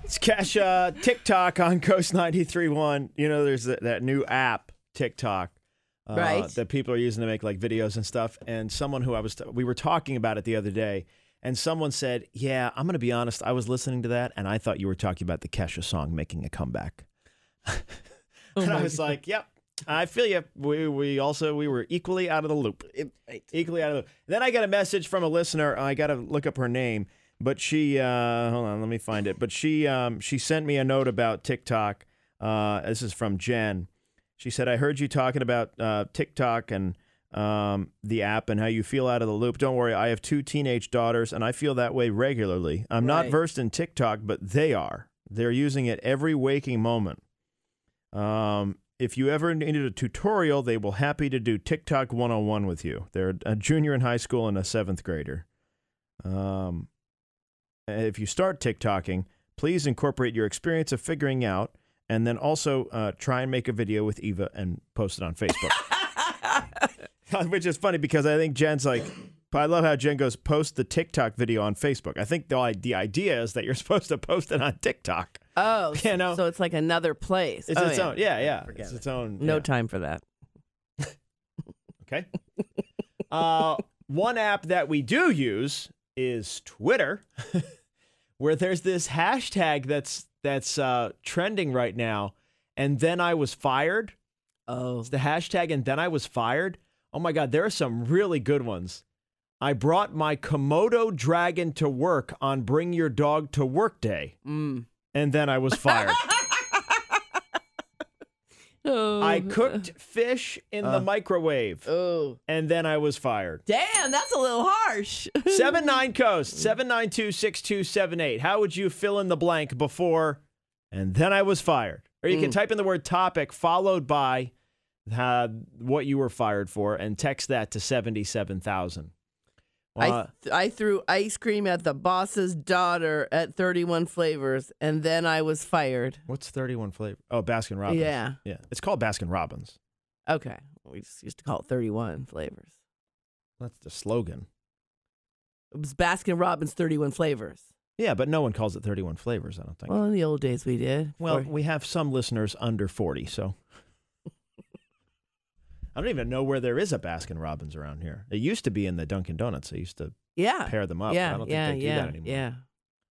It's Kesha, TikTok on Coast 93.1. You know, there's that new app, TikTok, right, that people are using to make like videos and stuff. And someone who we were talking about it the other day, and someone said, yeah, I'm going to be honest, I was listening to that, and I thought you were talking about the Kesha song making a comeback. And I was like, yep, I feel you. We were equally out of the loop. Equally out of the loop. Then I got a message from a listener. I got to look up her name. But she, hold on, let me find it. But she sent me a note about TikTok. This is from Jen. She said, I heard you talking about TikTok and the app and how you feel out of the loop. Don't worry, I have 2 teenage daughters, and I feel that way regularly. I'm not versed in TikTok, but they are. They're using it every waking moment. If you ever needed a tutorial, they will happy to do TikTok 101 with you. They're a junior in high school and a 7th grader. If you start TikToking, please incorporate your experience of figuring out, and then also try and make a video with Eva and post it on Facebook. Which is funny because I think Jen's like, I love how Jen goes, post the TikTok video on Facebook. I think the idea is that you're supposed to post it on TikTok. Oh, you know? So it's like another place. It's its own. Yeah. It's its own. No time for that. Okay. One app that we do use is Twitter, where there's this hashtag that's trending right now. And then I was fired. Oh, it's the hashtag. And then I was fired. Oh my God, there are some really good ones. I brought my Komodo dragon to work on Bring Your Dog to Work Day. And then I was fired. I cooked fish in the microwave. And then I was fired. Damn, that's a little harsh. 79 Coast, 792-6278. How would you fill in the blank before and then I was fired? Or you can type in the word topic followed by what you were fired for and text that to 77,000. I threw ice cream at the boss's daughter at 31 Flavors, and then I was fired. What's 31 Flavors? Oh, Baskin Robbins. Yeah. It's called Baskin Robbins. Okay. We just used to call it 31 Flavors. That's the slogan. It was Baskin Robbins 31 Flavors. Yeah, but no one calls it 31 Flavors, I don't think. Well, in the old days we did. Well, we have some listeners under 40, so... I don't even know where there is a Baskin Robbins around here. It used to be in the Dunkin' Donuts. They used to pair them up. I don't think they do that anymore. Yeah.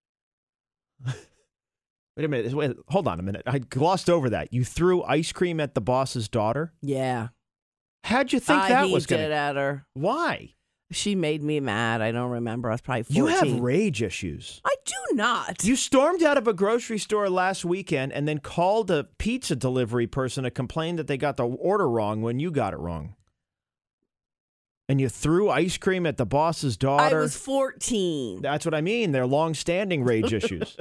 Wait a minute. Wait, hold on a minute. I glossed over that. You threw ice cream at the boss's daughter? Yeah. How'd you think that was going to... I heaved it at her. Why? She made me mad. I don't remember. I was probably 14. You have rage issues. I do not. You stormed out of a grocery store last weekend and then called a pizza delivery person to complain that they got the order wrong when you got it wrong. And you threw ice cream at the boss's daughter. I was 14. That's what I mean. They're long-standing rage issues.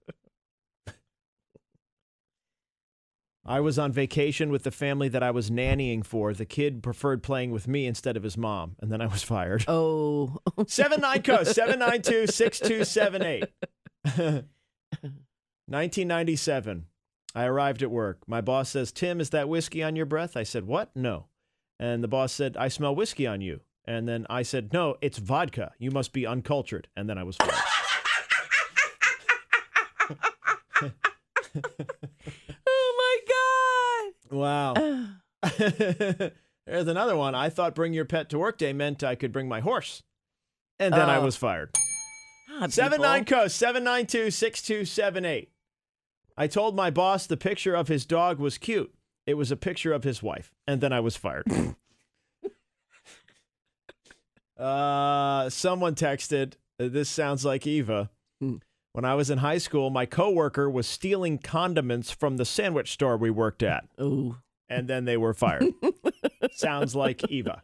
I was on vacation with the family that I was nannying for. The kid preferred playing with me instead of his mom, and then I was fired. Oh. 79 Coast, 792-6278. 1997. I arrived at work. My boss says, Tim, is that whiskey on your breath? I said, what? No. And the boss said, I smell whiskey on you. And then I said, no, it's vodka. You must be uncultured. And then I was fired. Wow. There's another one. I thought bring your pet to work day meant I could bring my horse. And then I was fired. 79 Coast, 792-6278. I told my boss the picture of his dog was cute. It was a picture of his wife. And then I was fired. Someone texted, this sounds like Eva. When I was in high school, my coworker was stealing condiments from the sandwich store we worked at. Ooh. And then they were fired. Sounds like Eva.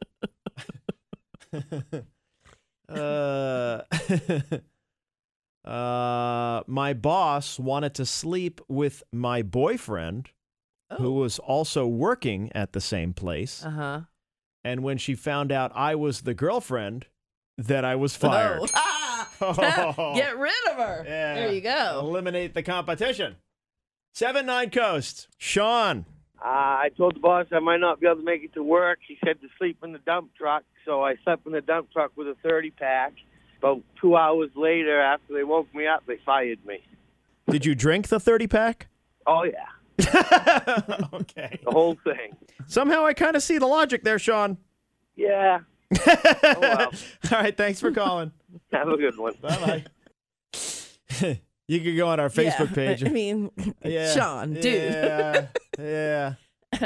My boss wanted to sleep with my boyfriend, who was also working at the same place. Uh-huh. And when she found out I was the girlfriend, then I was fired. Get rid of her. Yeah. There you go. Eliminate the competition. 79 Coast. Sean. I told the boss I might not be able to make it to work. He said to sleep in the dump truck, so I slept in the dump truck with a 30-pack. About 2 hours later, after they woke me up, they fired me. Did you drink the 30-pack? Oh, yeah. Okay. The whole thing. Somehow I kind of see the logic there, Sean. Yeah. Oh, wow. All right, thanks for calling. Have a good one. Bye-bye. You could go on our Facebook page. I mean, Yeah. Sean, dude. Yeah.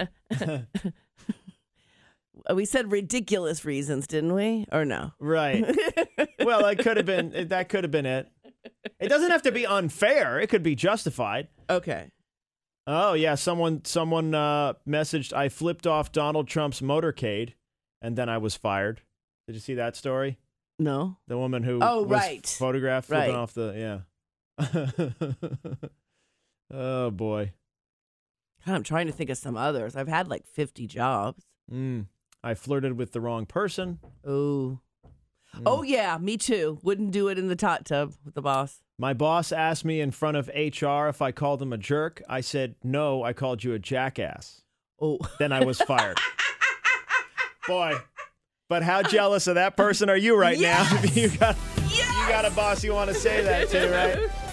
We said ridiculous reasons, didn't we? Or no? Right. Well, that could have been it. It doesn't have to be unfair. It could be justified. Okay. Oh, yeah, someone messaged, I flipped off Donald Trump's motorcade and then I was fired. Did you see that story? No. The woman who Oh, was right. photographed flipping Right. off the, yeah. Oh, boy. God, I'm trying to think of some others. I've had like 50 jobs. I flirted with the wrong person. Oh. Oh, yeah, me too. Wouldn't do it in the hot tub with the boss. My boss asked me in front of HR if I called him a jerk. I said, no, I called you a jackass. Oh. Then I was fired. Boy, but how jealous of that person are you right now? You got a boss you want to say that to, right?